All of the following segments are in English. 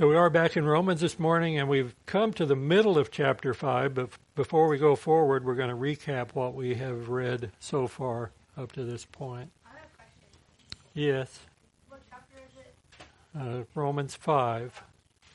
So we are back in Romans this morning, and we've come to the middle of chapter 5, but before we go forward, we're going to recap what we have read so far up to this point. I have a question. Yes. What chapter is it? Romans 5.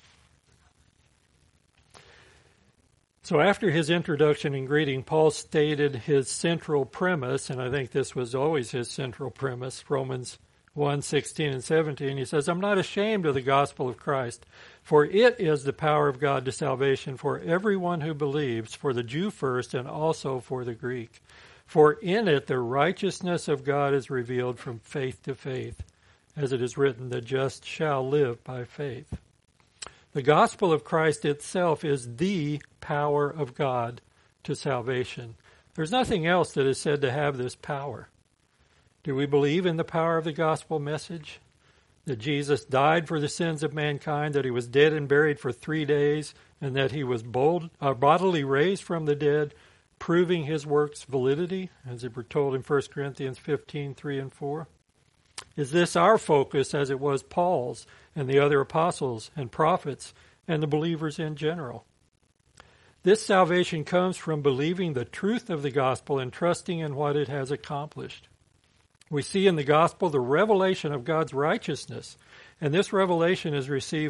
So after his introduction and greeting, Paul stated his central premise, and I think this was always his central premise, Romans 1:16 and 17. He says, I'm not ashamed of the gospel of Christ, for it is the power of God to salvation for everyone who believes, for the Jew first and also for the Greek. For in it the righteousness of God is revealed from faith to faith, as it is written, the just shall live by faith. The gospel of Christ itself is the power of God to salvation. There's nothing else that is said to have this power. Do we believe in the power of the gospel message? That Jesus died for the sins of mankind, that he was dead and buried for 3 days, and that he was bodily raised from the dead, proving his work's validity, as it were told in 1 Corinthians 15:3 and 4? Is this our focus as it was Paul's and the other apostles and prophets and the believers in general? This salvation comes from believing the truth of the gospel and trusting in what it has accomplished. We see in the gospel the revelation of God's righteousness, and this revelation is received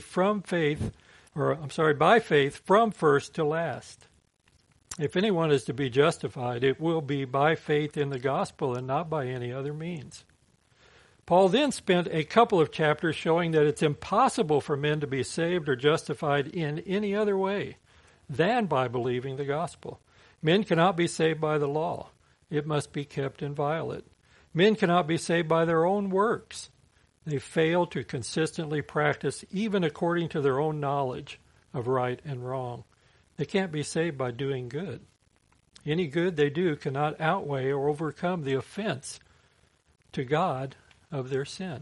by faith from first to last. If anyone is to be justified, it will be by faith in the gospel and not by any other means. Paul then spent a couple of chapters showing that it's impossible for men to be saved or justified in any other way than by believing the gospel. Men cannot be saved by the law. It must be kept inviolate. Men cannot be saved by their own works. They fail to consistently practice even according to their own knowledge of right and wrong. They can't be saved by doing good. Any good they do cannot outweigh or overcome the offense to God of their sin.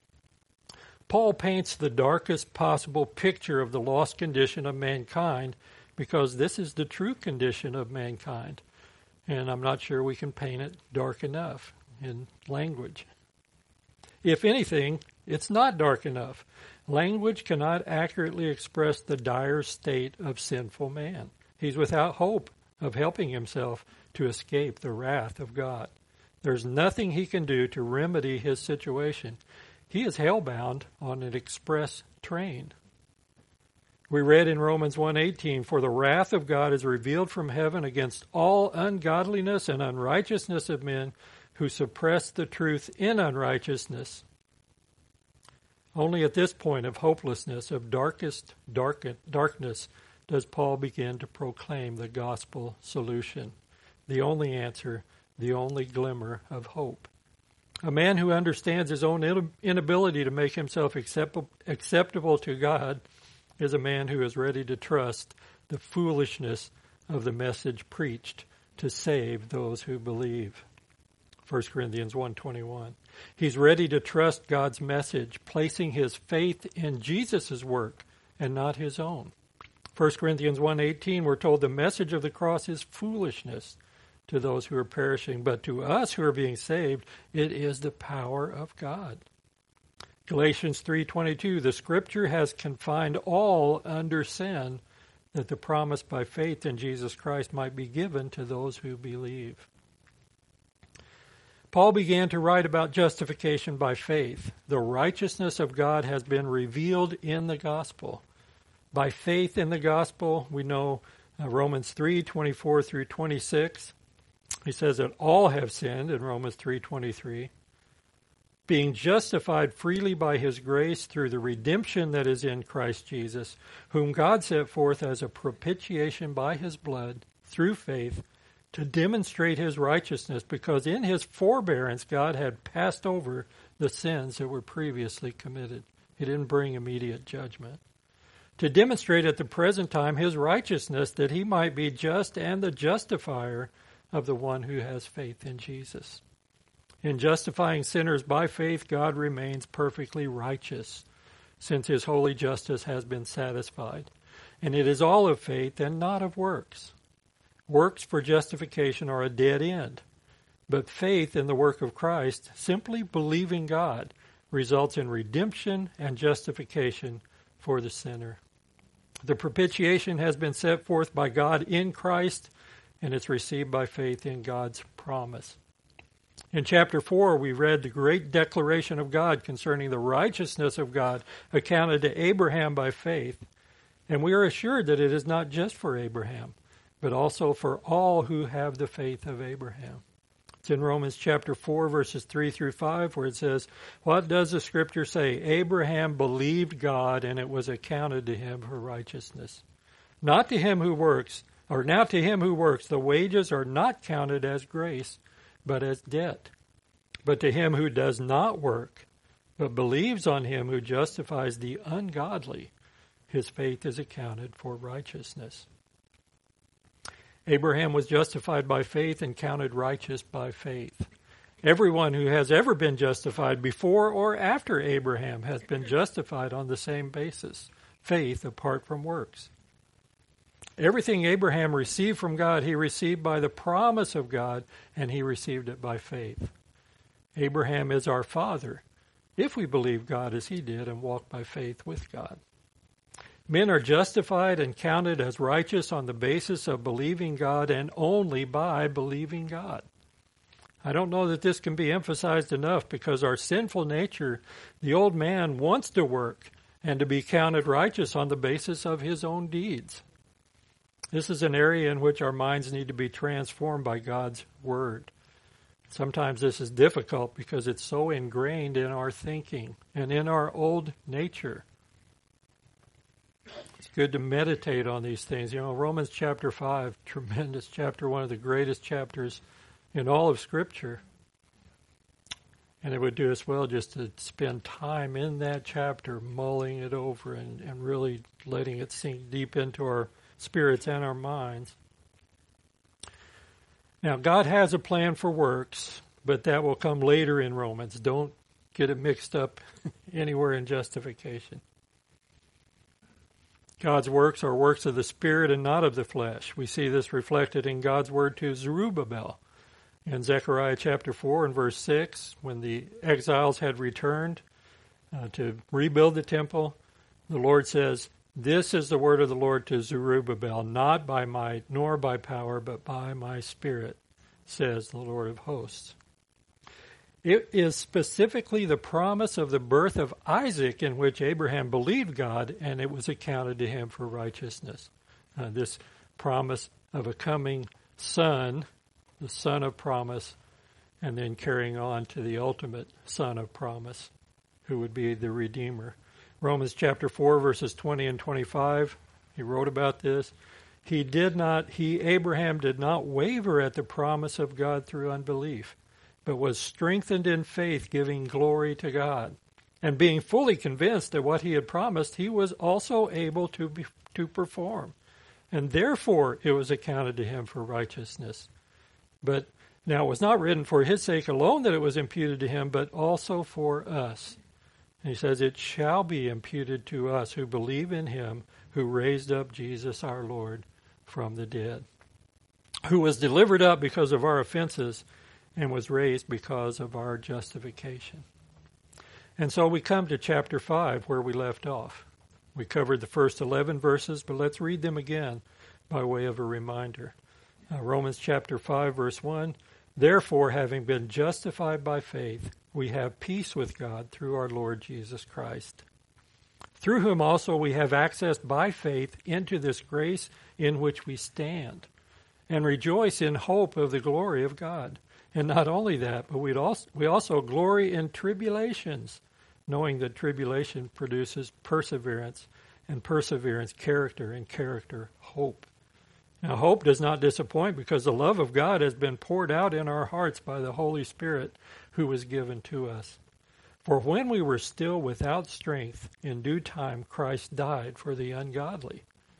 Paul paints the darkest possible picture of the lost condition of mankind because this is the true condition of mankind. And I'm not sure we can paint it dark enough in language. If anything, it's not dark enough. Language cannot accurately express the dire state of sinful man. He's without hope of helping himself to escape the wrath of God. There's nothing he can do to remedy his situation. He is hellbound on an express train. We read in Romans 1:18, for the wrath of God is revealed from heaven against all ungodliness and unrighteousness of men who suppress the truth in unrighteousness. Only at this point of hopelessness, of darkness, does Paul begin to proclaim the gospel solution, the only answer, the only glimmer of hope. A man who understands his own inability to make himself acceptable to God is a man who is ready to trust the foolishness of the message preached to save those who believe. 1 Corinthians 1:21. He's ready to trust God's message, placing his faith in Jesus' work and not his own. 1 Corinthians 1:18, we're told the message of the cross is foolishness to those who are perishing, but to us who are being saved, it is the power of God. Galatians 3:22, the Scripture has confined all under sin, that the promise by faith in Jesus Christ might be given to those who believe. Paul began to write about justification by faith. The righteousness of God has been revealed in the gospel. By faith in the gospel, we know Romans 3:24 through 26. He says that all have sinned in Romans 3:23. Being justified freely by his grace through the redemption that is in Christ Jesus, whom God set forth as a propitiation by his blood through faith to demonstrate his righteousness, because in his forbearance God had passed over the sins that were previously committed. He didn't bring immediate judgment. To demonstrate at the present time his righteousness, that he might be just and the justifier of the one who has faith in Jesus. In justifying sinners by faith, God remains perfectly righteous, since his holy justice has been satisfied. And it is all of faith and not of works. Works for justification are a dead end, but faith in the work of Christ, simply believing God, results in redemption and justification for the sinner. The propitiation has been set forth by God in Christ, and it's received by faith in God's promise. In chapter 4, we read the great declaration of God concerning the righteousness of God accounted to Abraham by faith. And we are assured that it is not just for Abraham, but also for all who have the faith of Abraham. It's in Romans chapter 4, verses 3 through 5, where it says, "What does the Scripture say? Abraham believed God, and it was accounted to him for righteousness. Not to him who works, or now to him who works, the wages are not counted as grace, but as debt. But to him who does not work, but believes on him who justifies the ungodly, his faith is accounted for righteousness." Abraham was justified by faith and counted righteous by faith. Everyone who has ever been justified before or after Abraham has been justified on the same basis, faith apart from works. Everything Abraham received from God, he received by the promise of God, and he received it by faith. Abraham is our father, if we believe God as he did and walk by faith with God. Men are justified and counted as righteous on the basis of believing God and only by believing God. I don't know that this can be emphasized enough because our sinful nature, the old man, wants to work and to be counted righteous on the basis of his own deeds. This is an area in which our minds need to be transformed by God's Word. Sometimes this is difficult because it's so ingrained in our thinking and in our old nature. It's good to meditate on these things. You know, Romans chapter 5, tremendous chapter, one of the greatest chapters in all of Scripture. And it would do us well just to spend time in that chapter, mulling it over and really letting it sink deep into our spirits and our minds. Now, God has a plan for works, but that will come later in Romans. Don't get it mixed up anywhere in justification. God's works are works of the Spirit and not of the flesh. We see this reflected in God's word to Zerubbabel. In Zechariah chapter 4 and verse 6, when the exiles had returned to rebuild the temple, the Lord says, "This is the word of the Lord to Zerubbabel, not by might nor by power, but by my Spirit, says the Lord of hosts." It is specifically the promise of the birth of Isaac in which Abraham believed God, and it was accounted to him for righteousness. This promise of a coming son, the son of promise, and then carrying on to the ultimate son of promise, who would be the Redeemer. Romans chapter 4, verses 20 and 25, he wrote about this. Abraham did not waver at the promise of God through unbelief, but was strengthened in faith, giving glory to God. And being fully convinced that what he had promised, he was also able to perform. And therefore it was accounted to him for righteousness. But now it was not written for his sake alone that it was imputed to him, but also for us. And he says, "It shall be imputed to us who believe in him who raised up Jesus our Lord from the dead, who was delivered up because of our offenses and was raised because of our justification." And so we come to chapter 5 where we left off. We covered the first 11 verses, but let's read them again by way of a reminder. Romans chapter 5, verse 1, "Therefore, having been justified by faith, we have peace with God through our Lord Jesus Christ, through whom also we have access by faith into this grace in which we stand, and rejoice in hope of the glory of God. And not only that, but we also glory in tribulations, knowing that tribulation produces perseverance, and perseverance character, and character hope. Now hope does not disappoint because the love of God has been poured out in our hearts by the Holy Spirit who was given to us. For when we were still without strength, in due time Christ died for the ungodly.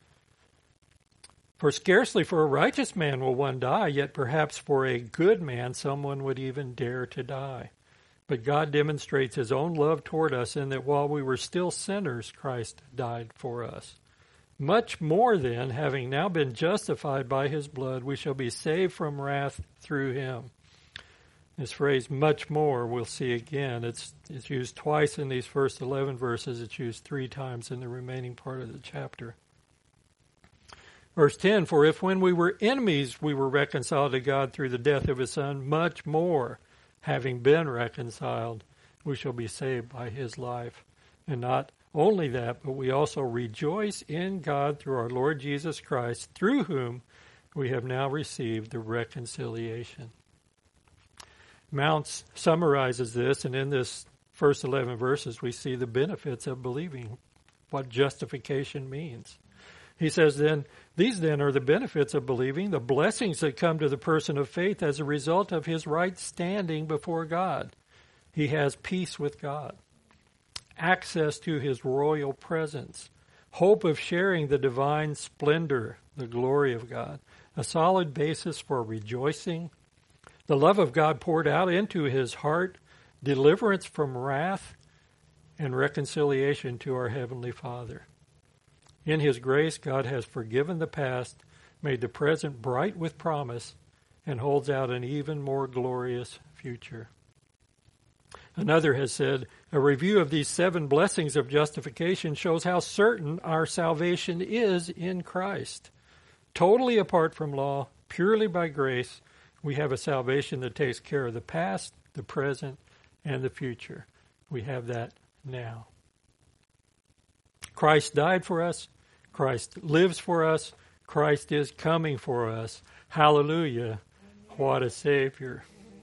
For scarcely for a righteous man will one die, yet perhaps for a good man someone would even dare to die. But God demonstrates his own love toward us in that while we were still sinners, Christ died for us. Much more then, having now been justified by his blood, we shall be saved from wrath through him. This phrase, much more, we'll see again. It's used twice in these first 11 verses. It's used 3 times in the remaining part of the chapter. Verse 10, for if when we were enemies we were reconciled to God through the death of his Son, much more, having been reconciled, we shall be saved by his life. And not only that, but we also rejoice in God through our Lord Jesus Christ, through whom we have now received the reconciliation. Mounce summarizes this, and in this first 11 verses we see the benefits of believing, what justification means. He says these are the benefits of believing, the blessings that come to the person of faith as a result of his right standing before God. He has peace with God, access to his royal presence, hope of sharing the divine splendor, the glory of God, a solid basis for rejoicing, the love of God poured out into his heart, deliverance from wrath, and reconciliation to our Heavenly Father. In his grace, God has forgiven the past, made the present bright with promise, and holds out an even more glorious future. Another has said, a review of these 7 blessings of justification shows how certain our salvation is in Christ. Totally apart from law, purely by grace, we have a salvation that takes care of the past, the present, and the future. We have that now. Christ died for us. Christ lives for us. Christ is coming for us. Hallelujah. What a Savior.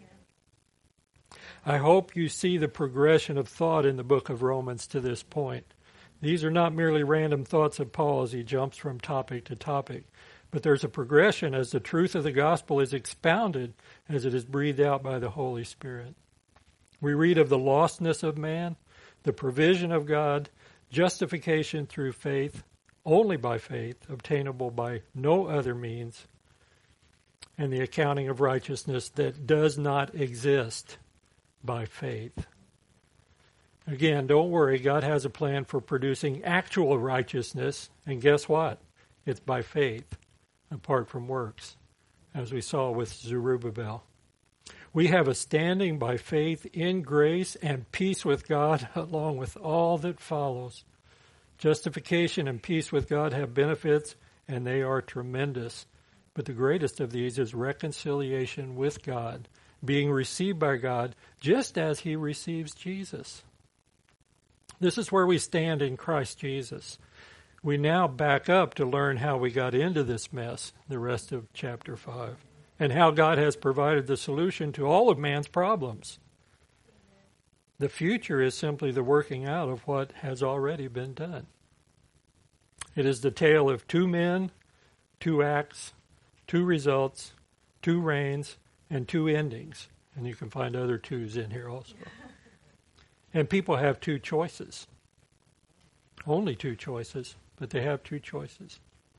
I hope you see the progression of thought in the book of Romans to this point. These are not merely random thoughts of Paul as he jumps from topic to topic, but there's a progression as the truth of the gospel is expounded as it is breathed out by the Holy Spirit. We read of the lostness of man, the provision of God, justification through faith, only by faith, obtainable by no other means, and the accounting of righteousness that does not exist by faith. Again, don't worry, God has a plan for producing actual righteousness, and guess what? It's by faith, apart from works, as we saw with Zerubbabel. We have a standing by faith in grace and peace with God, along with all that follows. Justification and peace with God have benefits, and they are tremendous. But the greatest of these is reconciliation with God, being received by God just as he receives Jesus. This is where we stand in Christ Jesus. We now back up to learn how we got into this mess, the rest of chapter 5, and how God has provided the solution to all of man's problems. The future is simply the working out of what has already been done. It is the tale of 2 men, 2 acts, 2 results, 2 reigns, and 2 endings. And you can find other 2s in here also. And people have 2 choices. Only 2 choices, but they have 2 choices.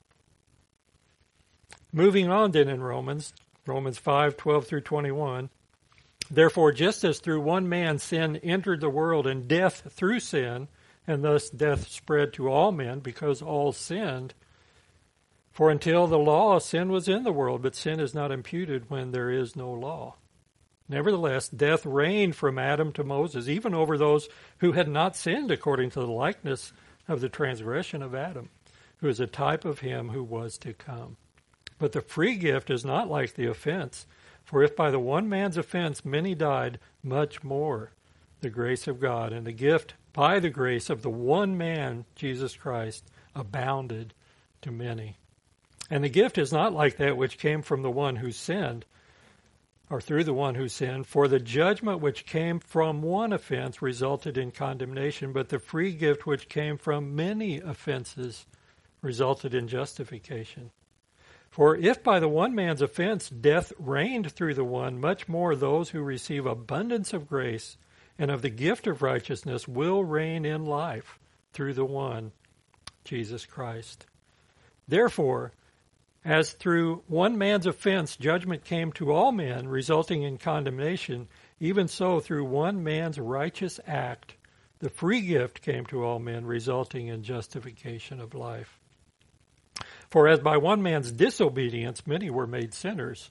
Moving on then in Romans 5:12 through 21. Therefore, just as through one man sin entered the world, and death through sin, and thus death spread to all men because all sinned, for until the law, sin was in the world, but sin is not imputed when there is no law. Nevertheless, death reigned from Adam to Moses, even over those who had not sinned according to the likeness of the transgression of Adam, who is a type of him who was to come. But the free gift is not like the offense. For if by the one man's offense many died, much more the grace of God and the gift by the grace of the one man, Jesus Christ, abounded to many. And the gift is not like that which came from the one who sinned, or through the one who sinned, for the judgment which came from one offense resulted in condemnation, but the free gift which came from many offenses resulted in justification. For if by the one man's offense death reigned through the one, much more those who receive abundance of grace and of the gift of righteousness will reign in life through the one, Jesus Christ. Therefore, as through one man's offense judgment came to all men, resulting in condemnation, even so through one man's righteous act the free gift came to all men, resulting in justification of life. For as by one man's disobedience many were made sinners,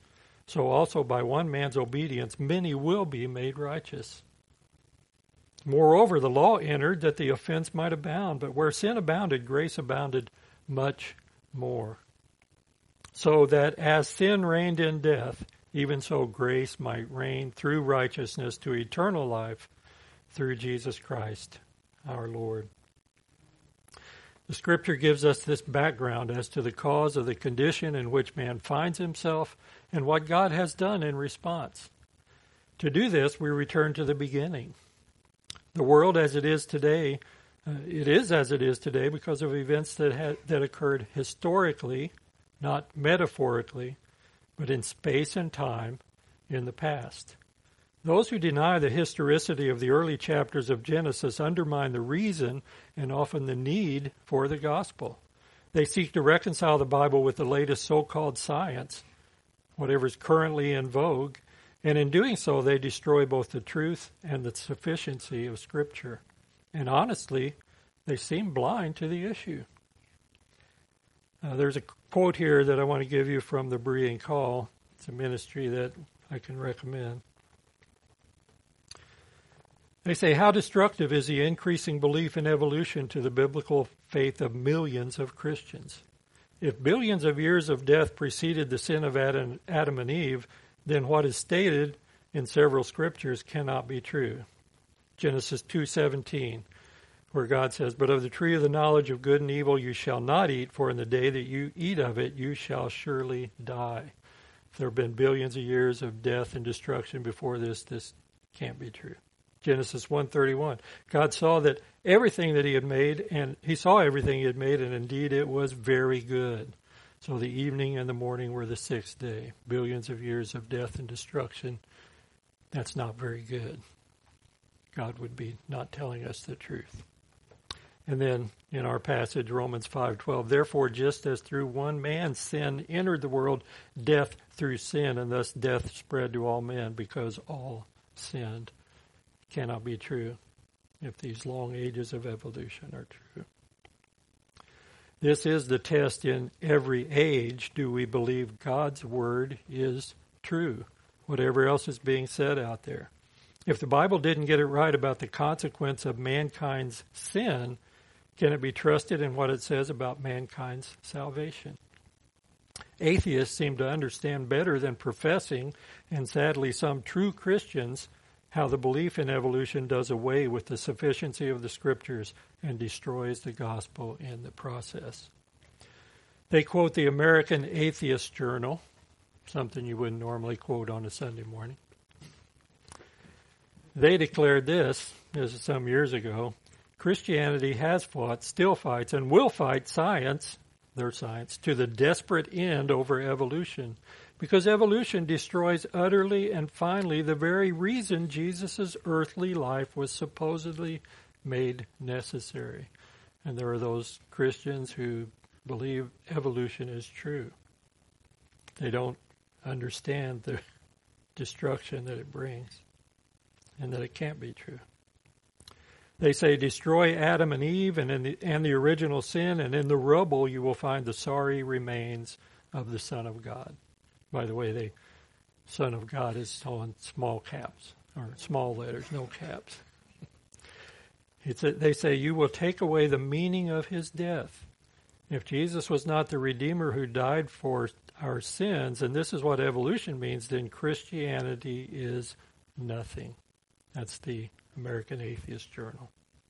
so also by one man's obedience many will be made righteous. Moreover, the law entered that the offense might abound, but where sin abounded, grace abounded much more. So that as sin reigned in death, even so grace might reign through righteousness to eternal life through Jesus Christ our Lord. The Scripture gives us this background as to the cause of the condition in which man finds himself and what God has done in response. To do this, we return to the beginning. The world as it is today, it is as it is today because of events that occurred historically, not metaphorically, but in space and time in the past. Those who deny the historicity of the early chapters of Genesis undermine the reason and often the need for the gospel. They seek to reconcile the Bible with the latest so-called science, whatever's currently in vogue, and in doing so they destroy both the truth and the sufficiency of Scripture. And honestly, they seem blind to the issue. There's a quote here that I want to give you from the Berean Call. It's a ministry that I can recommend. They say, how destructive is the increasing belief in evolution to the biblical faith of millions of Christians? If billions of years of death preceded the sin of Adam and Eve, then what is stated in several scriptures cannot be true. Genesis 2:17, where God says, but of the tree of the knowledge of good and evil you shall not eat, for in the day that you eat of it you shall surely die. If there have been billions of years of death and destruction before this can't be true. Genesis 1:31, God saw that everything that he had made, and he saw everything he had made, and indeed it was very good. So the evening and the morning were the sixth day. Billions of years of death and destruction. That's not very good. God would be not telling us the truth. And then in our passage, Romans 5:12, therefore just as through one man's sin entered the world, death through sin, and thus death spread to all men because all sinned. Cannot be true if these long ages of evolution are true. This is the test in every age. Do we believe God's word is true? Whatever else is being said out there. If the Bible didn't get it right about the consequence of mankind's sin, can it be trusted in what it says about mankind's salvation? Atheists seem to understand better than professing, and sadly some true Christians, how the belief in evolution does away with the sufficiency of the Scriptures and destroys the gospel in the process. They quote the American Atheist Journal, something you wouldn't normally quote on a Sunday morning. They declared this is some years ago, Christianity has fought, still fights, and will fight science, their science, to the desperate end over evolution, because evolution destroys utterly and finally the very reason Jesus' earthly life was supposedly made necessary. And there are those Christians who believe evolution is true. They don't understand the destruction that it brings and that it can't be true. They say, destroy Adam and Eve and the original sin, and in the rubble you will find the sorry remains of the Son of God. By the way, the Son of God is on small caps, or small letters, no caps. They say, you will take away the meaning of his death. If Jesus was not the Redeemer who died for our sins, and this is what evolution means, then Christianity is nothing. That's the American Atheist Journal.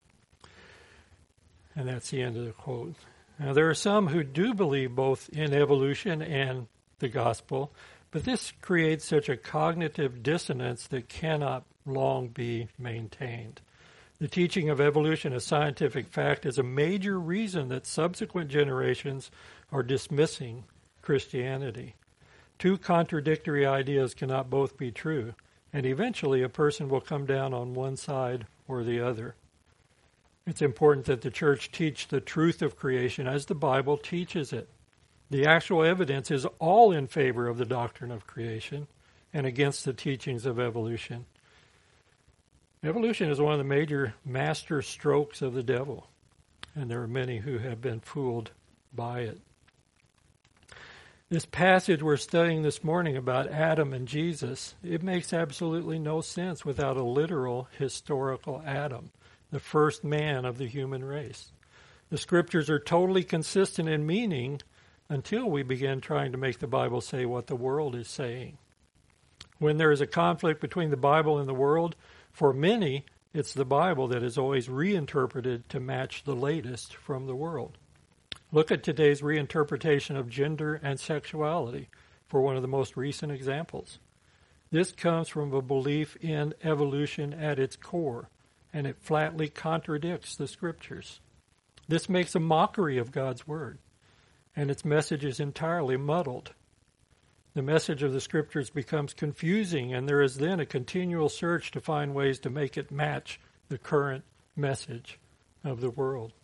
And that's the end of the quote. Now, there are some who do believe both in evolution and the gospel, but this creates such a cognitive dissonance that cannot long be maintained. The teaching of evolution as scientific fact is a major reason that subsequent generations are dismissing Christianity. Two contradictory ideas cannot both be true, and eventually a person will come down on one side or the other. It's important that the church teach the truth of creation as the Bible teaches it. The actual evidence is all in favor of the doctrine of creation and against the teachings of evolution. Evolution is one of the major master strokes of the devil, and there are many who have been fooled by it. This passage we're studying this morning about Adam and Jesus, it makes absolutely no sense without a literal historical Adam, the first man of the human race. The scriptures are totally consistent in meaning until we begin trying to make the Bible say what the world is saying. When there is a conflict between the Bible and the world, for many, it's the Bible that is always reinterpreted to match the latest from the world. Look at today's reinterpretation of gender and sexuality for one of the most recent examples. This comes from a belief in evolution at its core, and it flatly contradicts the scriptures. This makes a mockery of God's word, and its message is entirely muddled. The message of the scriptures becomes confusing, and there is then a continual search to find ways to make it match the current message of the world.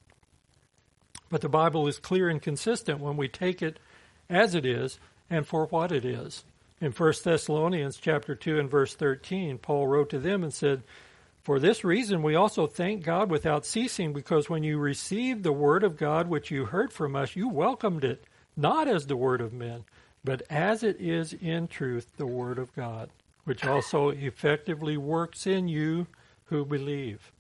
But the Bible is clear and consistent when we take it as it is and for what it is. In 1 Thessalonians chapter 2 and verse 13, Paul wrote to them and said, "For this reason we also thank God without ceasing, because when you received the word of God which you heard from us, you welcomed it, not as the word of men, but as it is in truth the word of God, which also effectively works in you who believe."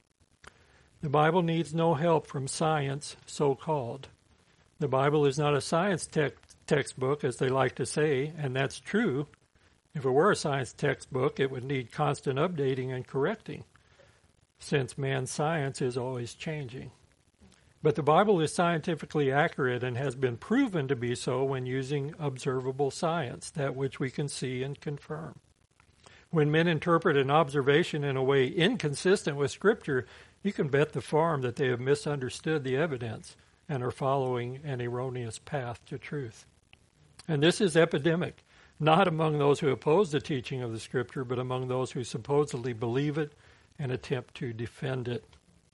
The Bible needs no help from science, so-called. The Bible is not a science textbook, as they like to say, and that's true. If it were a science textbook, it would need constant updating and correcting, since man's science is always changing. But the Bible is scientifically accurate and has been proven to be so when using observable science, that which we can see and confirm. When men interpret an observation in a way inconsistent with Scripture, you can bet the farm that they have misunderstood the evidence and are following an erroneous path to truth. And this is epidemic, not among those who oppose the teaching of the Scripture, but among those who supposedly believe it and attempt to defend it.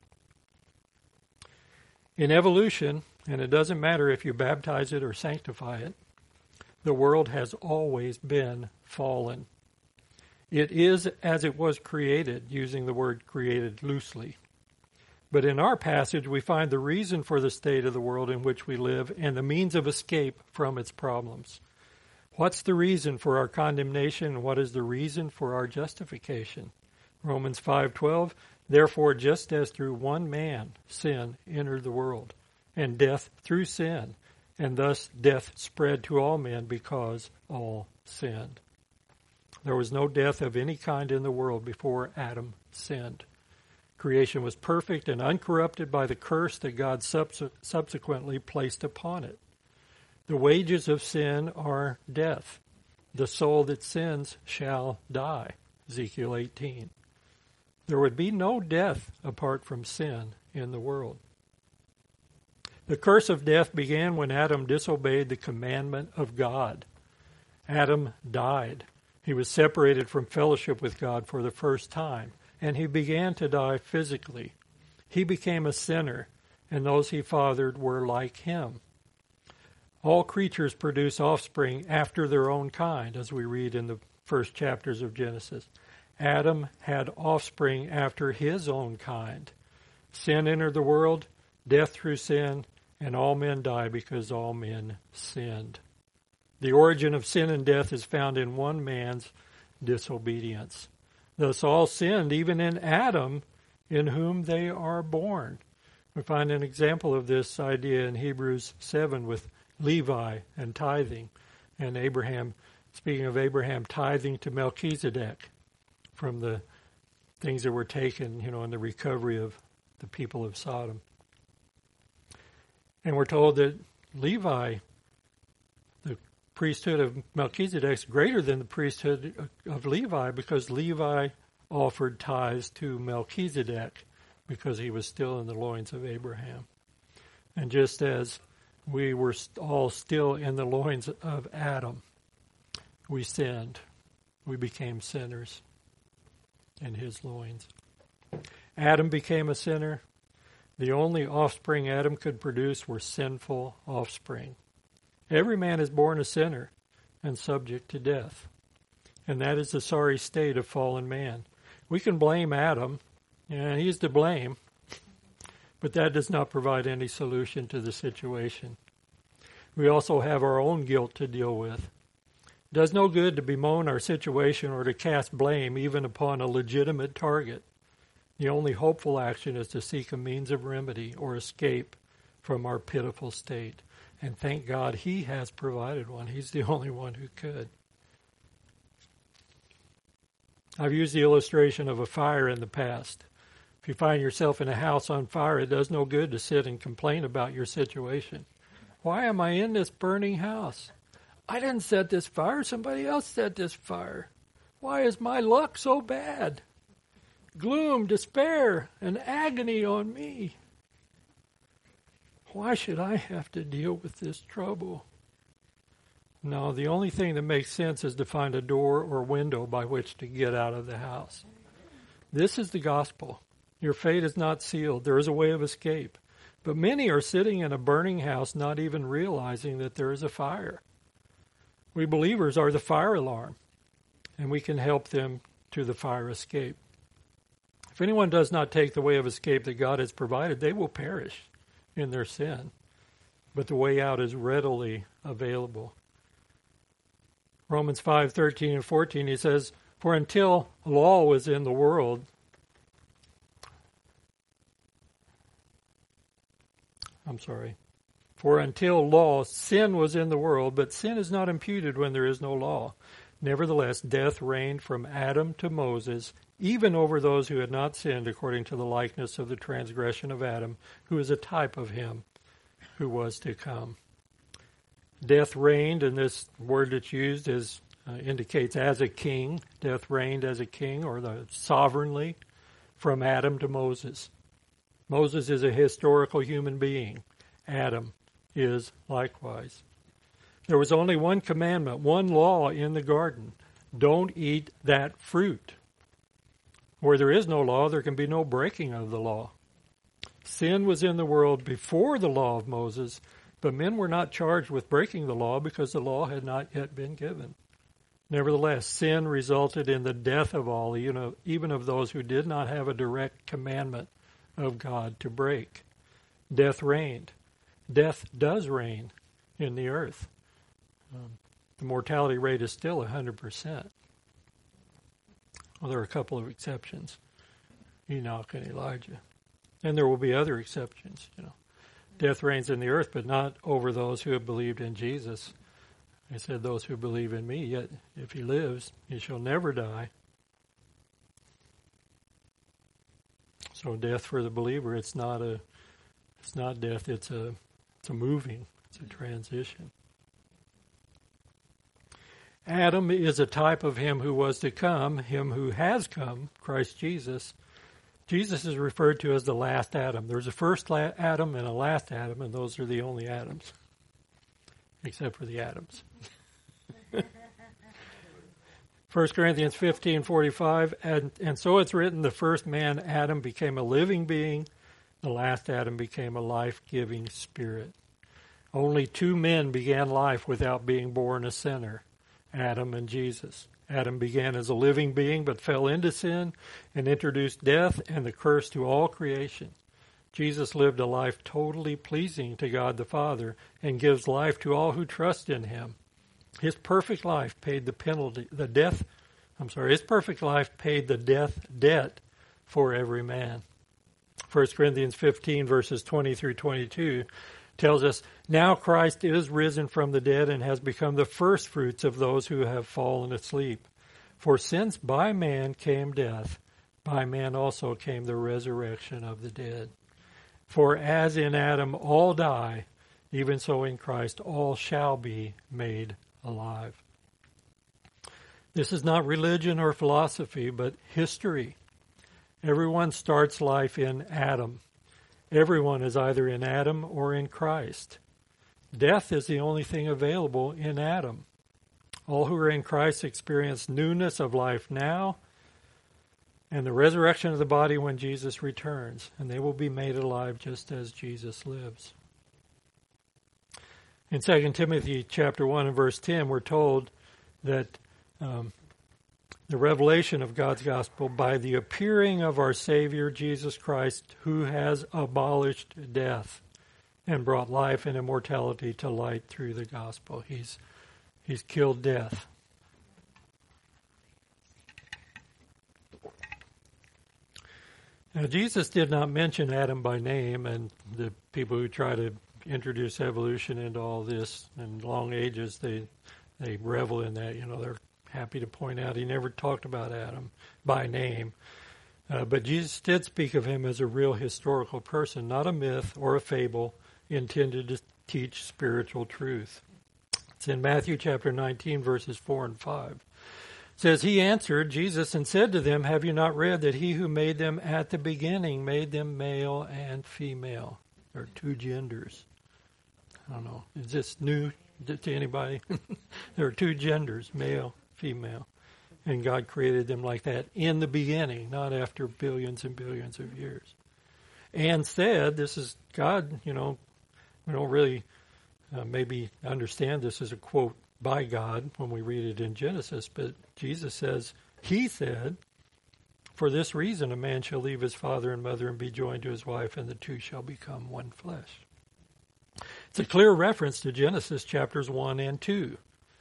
In evolution, and it doesn't matter if you baptize it or sanctify it, the world has always been fallen. It is as it was created, using the word created loosely. But in our passage, we find the reason for the state of the world in which we live and the means of escape from its problems. What's the reason for our condemnation, and what is the reason for our justification? Romans 5:12, "Therefore, just as through one man sin entered the world, and death through sin, and thus death spread to all men because all sinned." There was no death of any kind in the world before Adam sinned. Creation was perfect and uncorrupted by the curse that God subsequently placed upon it. The wages of sin are death. The soul that sins shall die. Ezekiel 18. There would be no death apart from sin in the world. The curse of death began when Adam disobeyed the commandment of God. Adam died. He was separated from fellowship with God for the first time, and he began to die physically. He became a sinner, and those he fathered were like him. All creatures produce offspring after their own kind, as we read in the first chapters of Genesis. Adam had offspring after his own kind. Sin entered the world, death through sin, and all men die because all men sinned. The origin of sin and death is found in one man's disobedience. Thus all sinned, even in Adam, in whom they are born. We find an example of this idea in Hebrews 7 with Levi and tithing, and Abraham, speaking of Abraham, tithing to Melchizedek from the things that were taken, in the recovery of the people of Sodom. And we're told that Levi, the priesthood of Melchizedek, is greater than the priesthood of Levi because Levi offered tithes to Melchizedek because he was still in the loins of Abraham. And just as we were all still in the loins of Adam, we sinned. We became sinners in his loins. Adam became a sinner. The only offspring Adam could produce were sinful offspring. Every man is born a sinner and subject to death. And that is the sorry state of fallen man. We can blame Adam, and he's to blame, but that does not provide any solution to the situation. we also have our own guilt to deal with. It does no good to bemoan our situation or to cast blame even upon a legitimate target. The only hopeful action is to seek a means of remedy or escape from our pitiful state. And thank God He has provided one. He's the only one who could. I've used the illustration of a fire in the past. If you find yourself in a house on fire, it does no good to sit and complain about your situation. Why am I in this burning house? I didn't set this fire. Somebody else set this fire. Why is my luck so bad? Gloom, despair, and agony on me. Why should I have to deal with this trouble? No, the only thing that makes sense is to find a door or window by which to get out of the house. This is the gospel. Your fate is not sealed. There is a way of escape. But many are sitting in a burning house not even realizing that there is a fire. We believers are the fire alarm, and we can help them to the fire escape. If anyone does not take the way of escape that God has provided, they will perish in their sin. But the way out is readily available. Romans 5:13 and 14, he says, For until law was in the world, For until law, sin was in the world, but sin is not imputed when there is no law. Nevertheless, death reigned from Adam to Moses, even over those who had not sinned according to the likeness of the transgression of Adam, who is a type of him who was to come. Death reigned, and this word that's used indicates as a king. Death reigned as a king, or sovereignly, from Adam to Moses. Moses is a historical human being. Adam is likewise. There was only one commandment, one law in the garden. Don't eat that fruit. Where there is no law, there can be no breaking of the law. Sin was in the world before the law of Moses, but men were not charged with breaking the law because the law had not yet been given. Nevertheless, sin resulted in the death of all, even of those who did not have a direct commandment of God to break. Death reigned. Death does reign in the earth. The mortality rate is still 100%. Well, there are a couple of exceptions, Enoch and Elijah. And there will be other exceptions, Death reigns in the earth, but not over those who have believed in Jesus. I said, those who believe in me, yet if he lives, he shall never die. So death for the believer, it's not death, it's a moving, it's a transition. Adam is a type of him who was to come, him who has come, Christ Jesus. Jesus is referred to as the last Adam. There's a first Adam and a last Adam, and those are the only Adams, except for the Adams. 1 Corinthians 15:45, and so it's written, the first man, Adam, became a living being. The last Adam became a life-giving spirit. Only two men began life without being born a sinner, Adam and Jesus. Adam began as a living being but fell into sin and introduced death and the curse to all creation. Jesus lived a life totally pleasing to God the Father and gives life to all who trust in him. His perfect life paid the death debt for every man. 1 Corinthians 15 verses 20 through 22 tells us, now Christ is risen from the dead and has become the first fruits of those who have fallen asleep. For since by man came death, by man also came the resurrection of the dead. For as in Adam all die, even so in Christ all shall be made alive. This is not religion or philosophy, but history. Everyone starts life in Adam. Everyone is either in Adam or in Christ. Death is the only thing available in Adam. All who are in Christ experience newness of life now and the resurrection of the body when Jesus returns, and they will be made alive just as Jesus lives. In 2 Timothy chapter 1 and verse 10, we're told that the revelation of God's gospel by the appearing of our Savior Jesus Christ, who has abolished death. and brought life and immortality to light through the gospel. He's killed death. Now, Jesus did not mention Adam by name, and the people who try to introduce evolution into all this in long ages, they revel in that. They're happy to point out he never talked about Adam by name. But Jesus did speak of him as a real historical person, not a myth or a fable intended to teach spiritual truth. It's in Matthew chapter 19, verses 4 and 5. It says, He answered, Jesus, and said to them, Have you not read that he who made them at the beginning made them male and female? There are two genders. I don't know. Is this new to anybody? There are two genders, male, female. And God created them like that in the beginning, not after billions and billions of years. And said, this is God, we don't really maybe understand this as a quote by God when we read it in Genesis, but Jesus says, He said, For this reason a man shall leave his father and mother and be joined to his wife, and the two shall become one flesh. It's a clear reference to Genesis chapters 1 and 2.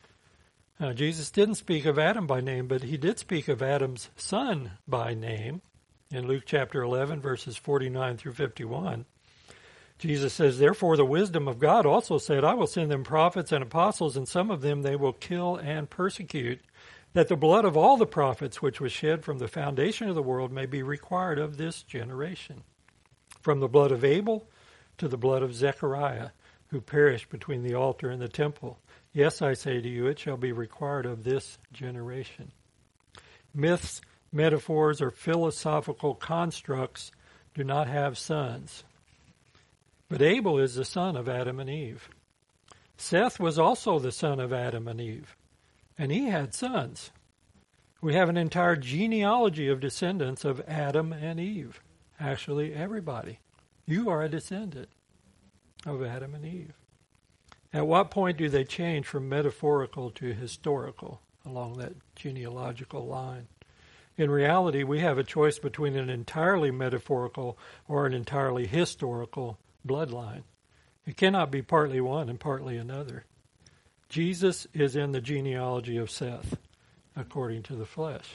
Jesus didn't speak of Adam by name, but he did speak of Adam's son by name. In Luke chapter 11, verses 49 through 51, Jesus says, Therefore the wisdom of God also said, I will send them prophets and apostles, and some of them they will kill and persecute, that the blood of all the prophets which was shed from the foundation of the world may be required of this generation. From the blood of Abel to the blood of Zechariah, who perished between the altar and the temple. Yes, I say to you, it shall be required of this generation. Myths, metaphors, or philosophical constructs do not have sons. But Abel is the son of Adam and Eve. Seth was also the son of Adam and Eve, and he had sons. We have an entire genealogy of descendants of Adam and Eve. Actually, everybody. You are a descendant of Adam and Eve. At what point do they change from metaphorical to historical along that genealogical line? In reality, we have a choice between an entirely metaphorical or an entirely historical bloodline. It cannot be partly one and partly another. Jesus is in the genealogy of Seth, according to the flesh.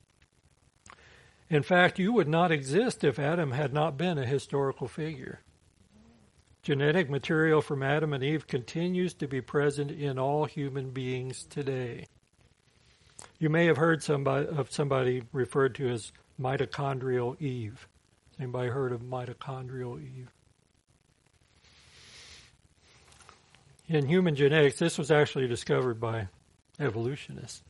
In fact, you would not exist if Adam had not been a historical figure. Genetic material from Adam and Eve continues to be present in all human beings today. You may have heard somebody referred to as mitochondrial Eve. Anybody heard of mitochondrial Eve? In human genetics, this was actually discovered by evolutionists.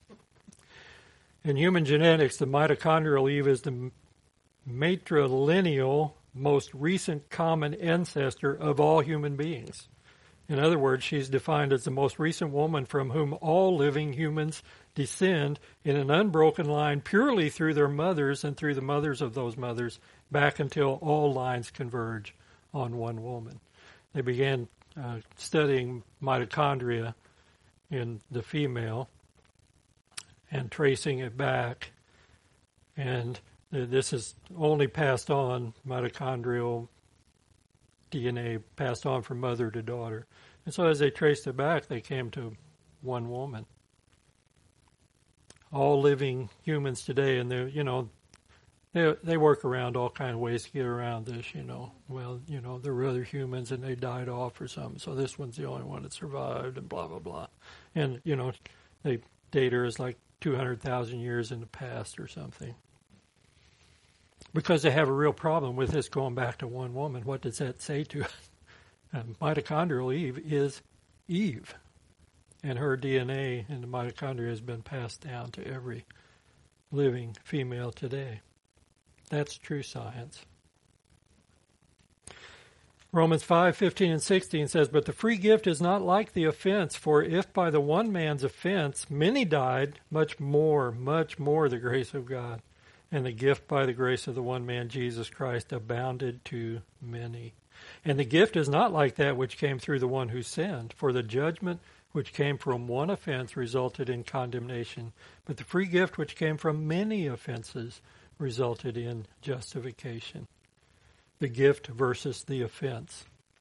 In human genetics, the mitochondrial Eve is the matrilineal, most recent common ancestor of all human beings. In other words, she's defined as the most recent woman from whom all living humans descend in an unbroken line purely through their mothers and through the mothers of those mothers back until all lines converge on one woman. They began studying mitochondria in the female and tracing it back, and this is only passed on, mitochondrial DNA passed on from mother to daughter. And so as they traced it back, they came to one woman. All living humans today, and they work around all kinds of ways to get around this, Well, there were other humans and they died off or something, so this one's the only one that survived and blah, blah, blah. And, they date her as like 200,000 years in the past or something. Because they have a real problem with this going back to one woman. What does that say to us? Mitochondrial Eve is Eve. And her DNA in the mitochondria has been passed down to every living female today. That's true science. Romans 5:15 and 16 says, But the free gift is not like the offense, for if by the one man's offense many died, much more the grace of God and the gift by the grace of the one man, Jesus Christ, abounded to many. And the gift is not like that which came through the one who sinned, for the judgment which came from one offense resulted in condemnation, but the free gift which came from many offenses resulted in justification. The gift versus the offense.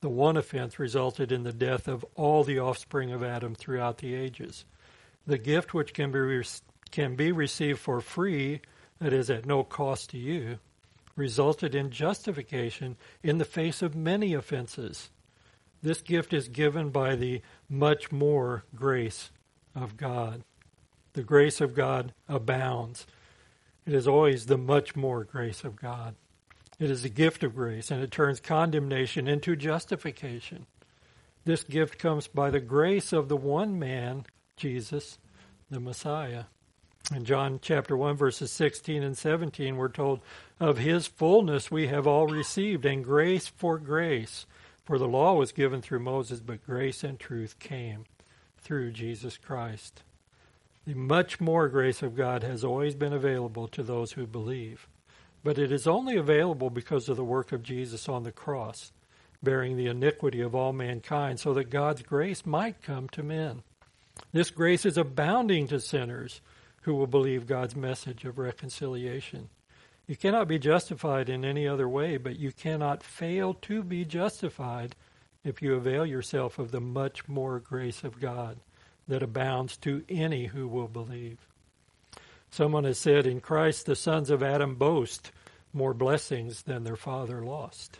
The one offense resulted in the death of all the offspring of Adam throughout the ages. The gift which can be received for free, that is at no cost to you, resulted in justification in the face of many offenses. This gift is given by the much more grace of God. The grace of God abounds. It is always the much more grace of God. It is a gift of grace, and it turns condemnation into justification. This gift comes by the grace of the one man, Jesus, the Messiah. In John chapter 1, verses 16 and 17, we're told, of his fullness we have all received, and grace for grace. For the law was given through Moses, but grace and truth came through Jesus Christ. The much more grace of God has always been available to those who believe. But it is only available because of the work of Jesus on the cross, bearing the iniquity of all mankind, so that God's grace might come to men. This grace is abounding to sinners who will believe God's message of reconciliation. You cannot be justified in any other way, but you cannot fail to be justified if you avail yourself of the much more grace of God that abounds to any who will believe. Someone has said, in Christ the sons of Adam boast more blessings than their father lost.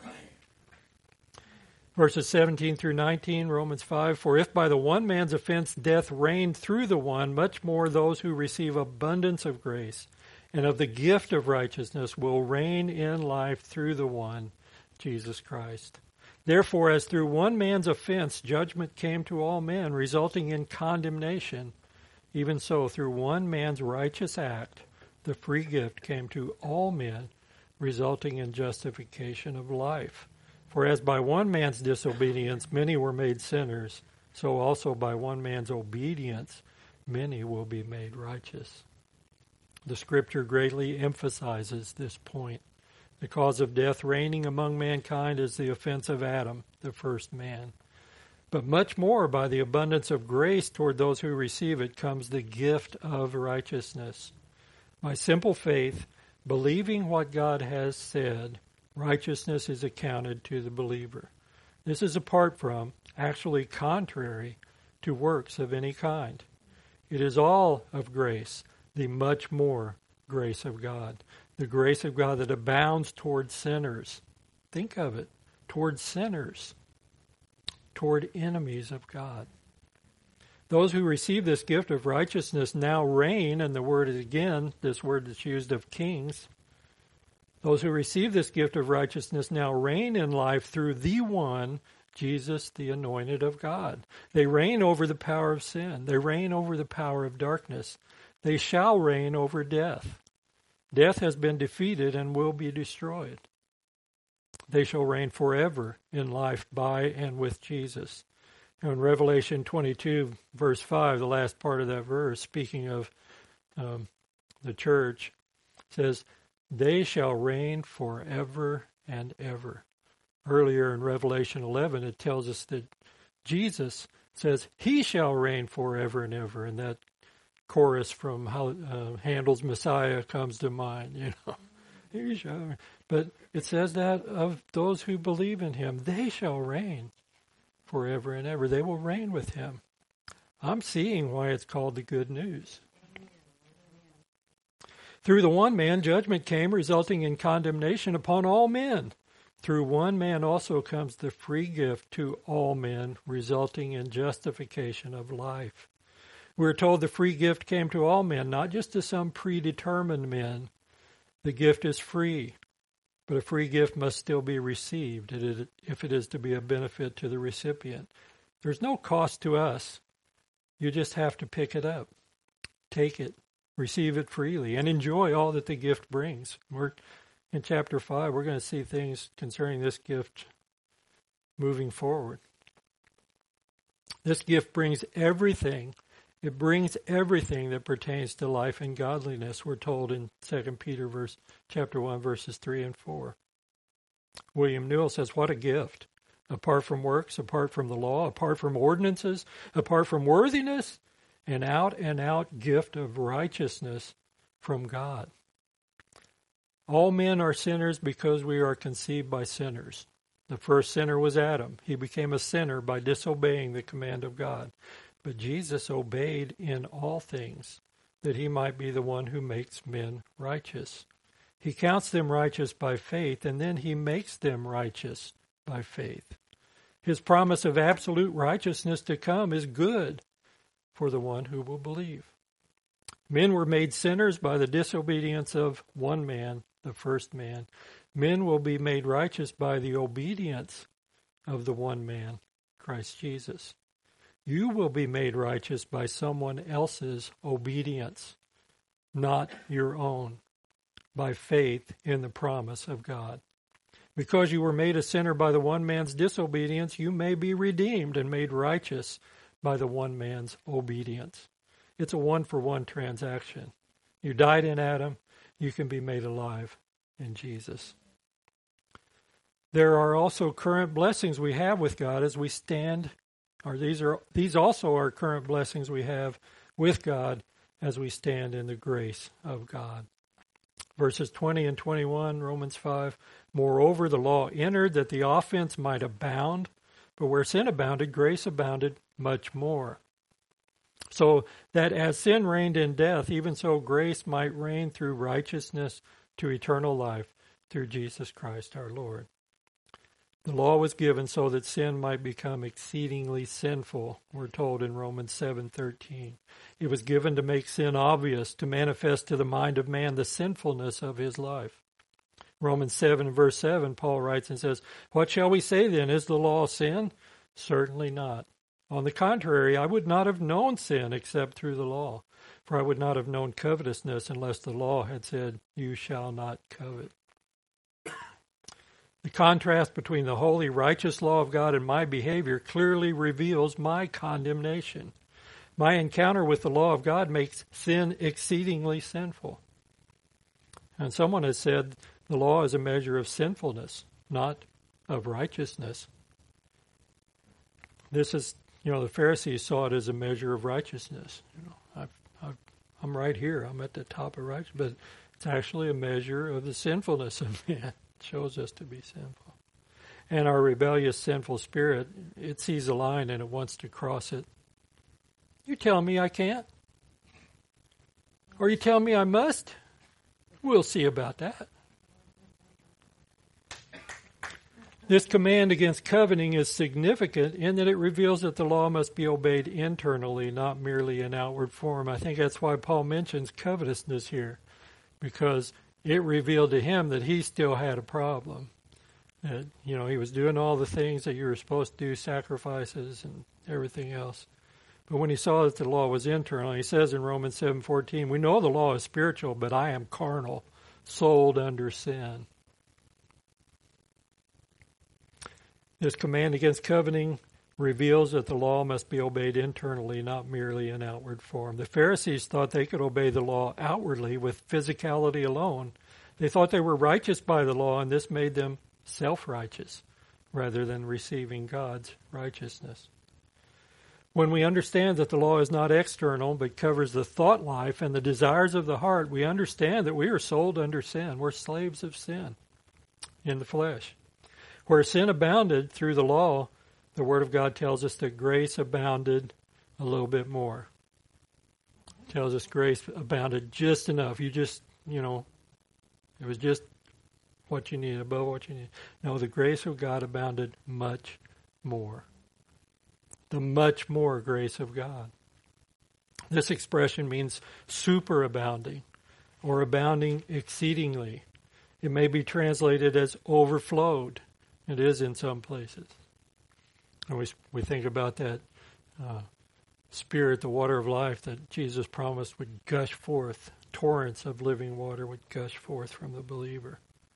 Verses 17 through 19, Romans 5, for if by the one man's offense death reigned through the one, much more those who receive abundance of grace and of the gift of righteousness will reign in life through the one, Jesus Christ. Therefore, as through one man's offense judgment came to all men, resulting in condemnation, even so through one man's righteous act the free gift came to all men, resulting in justification of life. For as by one man's disobedience many were made sinners, so also by one man's obedience many will be made righteous. The Scripture greatly emphasizes this point. The cause of death reigning among mankind is the offense of Adam, the first man. But much more by the abundance of grace toward those who receive it comes the gift of righteousness. By simple faith, believing what God has said, righteousness is accounted to the believer. This is apart from, actually contrary to works of any kind. It is all of grace, the much more grace of God. The grace of God that abounds toward sinners. Think of it. Toward sinners. Toward enemies of God. Those who receive this gift of righteousness now reign, and the word is again, this word that's used of kings. Those who receive this gift of righteousness now reign in life through the one, Jesus, the anointed of God. They reign over the power of sin. They reign over the power of darkness. They shall reign over death. Death has been defeated and will be destroyed. They shall reign forever in life by and with Jesus. In Revelation 22, verse 5, the last part of that verse, speaking of the church, says, they shall reign forever and ever. Earlier in Revelation 11, it tells us that Jesus says he shall reign forever and ever, and that chorus from Handel's Messiah comes to mind, He shall. But it says that of those who believe in him, they shall reign forever and ever. They will reign with him. I'm seeing why it's called the good news. Through the one man, judgment came, resulting in condemnation upon all men. Through one man also comes the free gift to all men, resulting in justification of life. We're told the free gift came to all men, not just to some predetermined men. The gift is free, but a free gift must still be received if it is to be a benefit to the recipient. There's no cost to us. You just have to pick it up, take it, receive it freely, and enjoy all that the gift brings. We're in chapter 5. We're going to see things concerning this gift moving forward. This gift brings everything. It brings everything that pertains to life and godliness, we're told in 2 Peter chapter 1, verses 3 and 4. William Newell says, what a gift. Apart from works, apart from the law, apart from ordinances, apart from worthiness, an out-and-out gift of righteousness from God. All men are sinners because we are conceived by sinners. The first sinner was Adam. He became a sinner by disobeying the command of God. But Jesus obeyed in all things, that he might be the one who makes men righteous. He counts them righteous by faith, and then he makes them righteous by faith. His promise of absolute righteousness to come is good for the one who will believe. Men were made sinners by the disobedience of one man, the first man. Men will be made righteous by the obedience of the one man, Christ Jesus. You will be made righteous by someone else's obedience, not your own, by faith in the promise of God. Because you were made a sinner by the one man's disobedience, you may be redeemed and made righteous by the one man's obedience. It's a one-for-one transaction. You died in Adam, you can be made alive in Jesus. There are also current blessings we have with God as we stand, or these also are current blessings we have with God as we stand in the grace of God. Verses 20 and 21, Romans 5, moreover, the law entered that the offense might abound, but where sin abounded, grace abounded much more. So that as sin reigned in death, even so grace might reign through righteousness to eternal life through Jesus Christ our Lord. The law was given so that sin might become exceedingly sinful, we're told in Romans 7:13. It was given to make sin obvious, to manifest to the mind of man the sinfulness of his life. Romans 7 verse 7, Paul writes and says, what shall we say then? Is the law sin? Certainly not. On the contrary, I would not have known sin except through the law, for I would not have known covetousness unless the law had said, you shall not covet. The contrast between the holy, righteous law of God and my behavior clearly reveals my condemnation. My encounter with the law of God makes sin exceedingly sinful. And someone has said the law is a measure of sinfulness, not of righteousness. This is, the Pharisees saw it as a measure of righteousness. I'm right here. I'm at the top of righteousness, but it's actually a measure of the sinfulness of man. Shows us to be sinful. And our rebellious, sinful spirit, it sees a line and it wants to cross it. You tell me I can't? Or you tell me I must? We'll see about that. This command against coveting is significant in that it reveals that the law must be obeyed internally, not merely in outward form. I think that's why Paul mentions covetousness here, because it revealed to him that he still had a problem. That, he was doing all the things that you were supposed to do, sacrifices and everything else. But when he saw that the law was internal, he says in Romans 7:14, we know the law is spiritual, but I am carnal, sold under sin. This command against coveting reveals that the law must be obeyed internally, not merely in outward form. The Pharisees thought they could obey the law outwardly with physicality alone. They thought they were righteous by the law, and this made them self-righteous rather than receiving God's righteousness. When we understand that the law is not external but covers the thought life and the desires of the heart, we understand that we are sold under sin. We're slaves of sin in the flesh. Where sin abounded through the law, the Word of God tells us that grace abounded a little bit more. It tells us grace abounded just enough. It was just what you needed, above what you needed. No, the grace of God abounded much more. The much more grace of God. This expression means superabounding or abounding exceedingly. It may be translated as overflowed. It is in some places. And we think about that Spirit, the water of life that Jesus promised would gush forth. Torrents of living water would gush forth from the believer.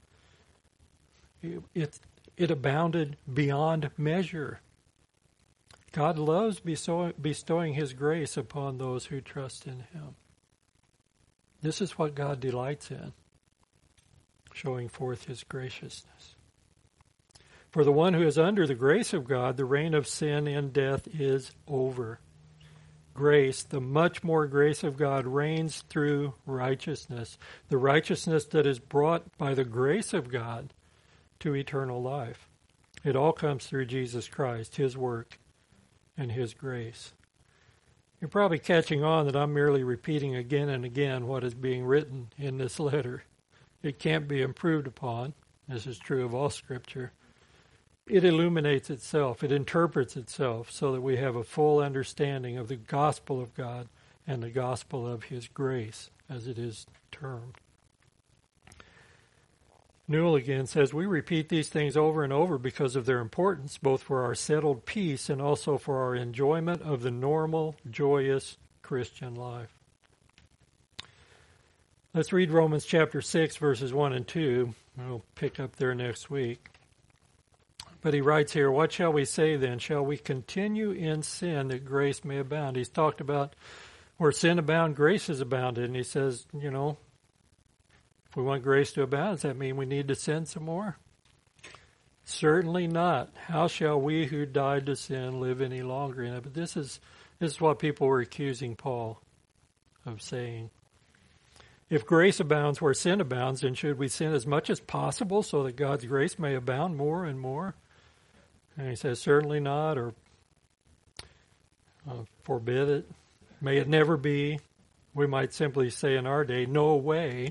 It abounded beyond measure. God loves bestowing His grace upon those who trust in Him. This is what God delights in, showing forth His graciousness. For the one who is under the grace of God, the reign of sin and death is over. Grace, the much more grace of God, reigns through righteousness, the righteousness that is brought by the grace of God to eternal life. It all comes through Jesus Christ, His work, and His grace. You're probably catching on that I'm merely repeating again and again what is being written in this letter. It can't be improved upon. This is true of all Scripture. It illuminates itself. It interprets itself so that we have a full understanding of the gospel of God and the gospel of His grace, as it is termed. Newell again says, we repeat these things over and over because of their importance, both for our settled peace and also for our enjoyment of the normal, joyous Christian life. Let's read Romans chapter 6, verses 1 and 2. We'll pick up there next week. But he writes here, what shall we say then? Shall we continue in sin that grace may abound? He's talked about where sin abound, grace has abounded. And he says, if we want grace to abound, does that mean we need to sin some more? Certainly not. How shall we who died to sin live any longer in it? But this is what people were accusing Paul of saying. If grace abounds where sin abounds, then should we sin as much as possible so that God's grace may abound more and more? And he says, certainly not, or forbid it. May it never be. We might simply say in our day, no way.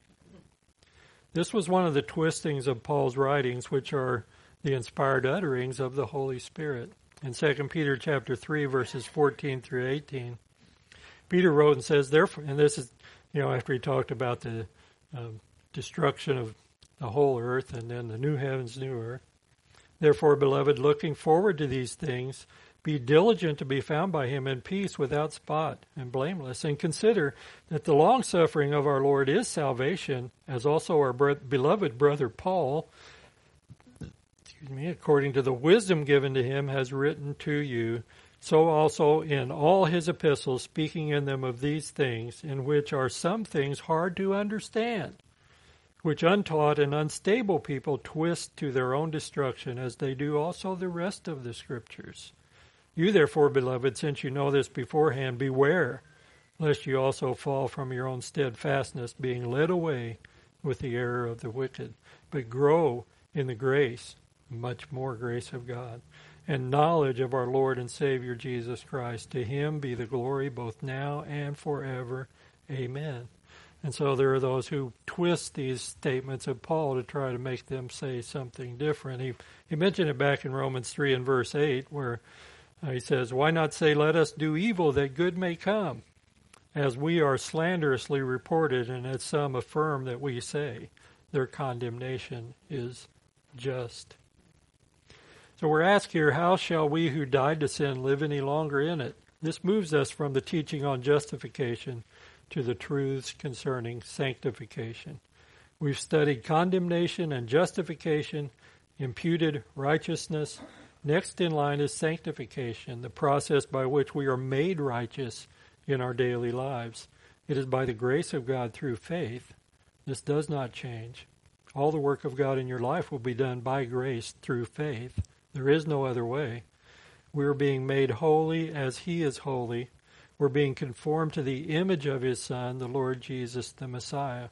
This was one of the twistings of Paul's writings, which are the inspired utterings of the Holy Spirit. In 2 Peter chapter 3, verses 14 through 18, Peter wrote and says, therefore, and this is, after he talked about the destruction of the whole earth and then the new heavens, new earth. Therefore, beloved, looking forward to these things, be diligent to be found by Him in peace without spot and blameless, and consider that the long-suffering of our Lord is salvation, as also our beloved brother Paul, according to the wisdom given to him, has written to you, so also in all his epistles, speaking in them of these things, in which are some things hard to understand, which untaught and unstable people twist to their own destruction, as they do also the rest of the Scriptures. You therefore, beloved, since you know this beforehand, beware, lest you also fall from your own steadfastness, being led away with the error of the wicked, but grow in the grace, much more grace of God, and knowledge of our Lord and Savior Jesus Christ. To Him be the glory both now and forever. Amen. And so there are those who twist these statements of Paul to try to make them say something different. He mentioned it back in Romans 3 and verse 8, where he says, why not say, let us do evil that good may come, as we are slanderously reported, and as some affirm that we say, their condemnation is just. So we're asked here, how shall we who died to sin live any longer in it? This moves us from the teaching on justification to the truths concerning sanctification. We've studied condemnation and justification, imputed righteousness. Next in line is sanctification, the process by which we are made righteous in our daily lives. It is by the grace of God through faith. This does not change. All the work of God in your life will be done by grace through faith. There is no other way. We are being made holy as He is holy. We're being conformed to the image of His Son, the Lord Jesus, the Messiah.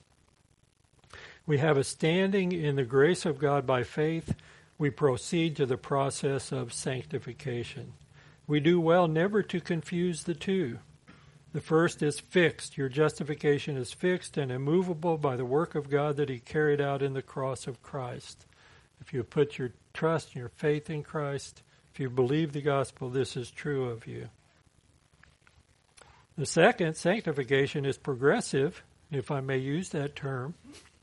We have a standing in the grace of God by faith. We proceed to the process of sanctification. We do well never to confuse the two. The first is fixed. Your justification is fixed and immovable by the work of God that He carried out in the cross of Christ. If you put your trust and your faith in Christ, if you believe the gospel, this is true of you. The second, sanctification, is progressive, if I may use that term.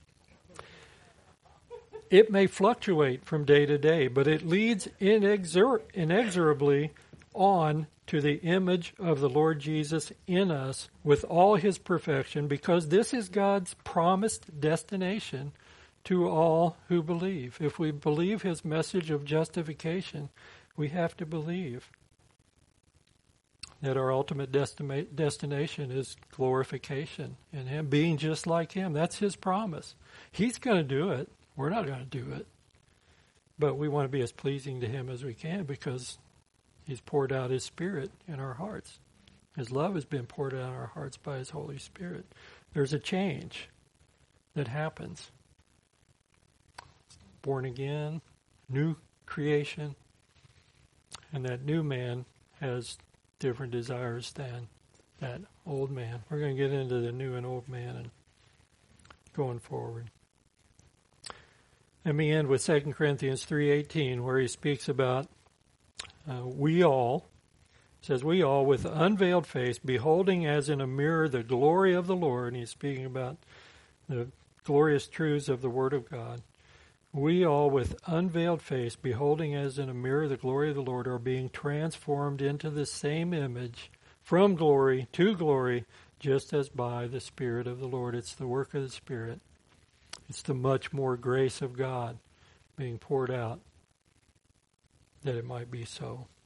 It may fluctuate from day to day, but it leads inexorably on to the image of the Lord Jesus in us with all His perfection, because this is God's promised destination to all who believe. If we believe His message of justification, we have to believe that our ultimate destination is glorification in Him, being just like Him. That's His promise. He's going to do it. We're not going to do it. But we want to be as pleasing to Him as we can, because He's poured out His Spirit in our hearts. His love has been poured out in our hearts by His Holy Spirit. There's a change that happens. Born again, new creation, and that new man has different desires than that old man. We're going to get into the new and old man and going forward. Let me end with 2 Corinthians 3:18, where he speaks about we all, says we all with unveiled face, beholding as in a mirror the glory of the Lord. And he's speaking about the glorious truths of the Word of God. We all with unveiled face, beholding as in a mirror the glory of the Lord, are being transformed into the same image from glory to glory, just as by the Spirit of the Lord. It's the work of the Spirit. It's the much more grace of God being poured out that it might be so.